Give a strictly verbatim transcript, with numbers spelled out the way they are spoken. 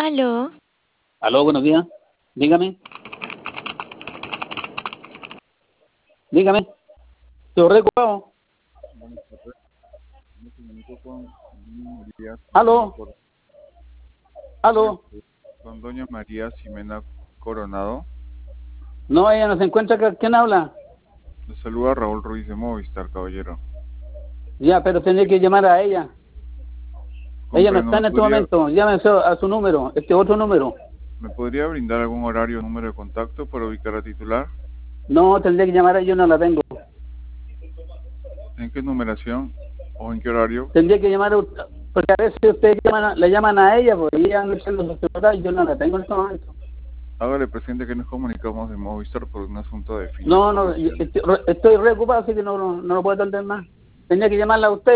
Aló. Aló, buenos días. Dígame. Dígame. ¿Estoy recopado? Buenas tardes. Me comunico con María Aló. Ximena Cor- Aló. con doña María Ximena Coronado. No, ella no se encuentra acá. ¿Quién habla? Le saluda Raúl Ruiz de Movistar, caballero. Ya, pero tendría que llamar a ella. Ella no Comprendo, está ¿me en este podría, momento. Llámese a su número, este otro número. ¿me podría brindar algún horario o número de contacto para ubicar a titular? No, tendría que llamar a ella, yo no la tengo. ¿En qué numeración o en qué horario? Tendría que llamar a usted, porque a veces ustedes llaman a- le llaman a ella, porque ella no tiene los celulares y yo no la tengo en este momento. Hágale presente que nos comunicamos de Movistar por un asunto de fines No, no, yo comerciales. estoy, estoy reocupado, así que no, no, no lo puedo atender más. Tenía que llamarla a usted.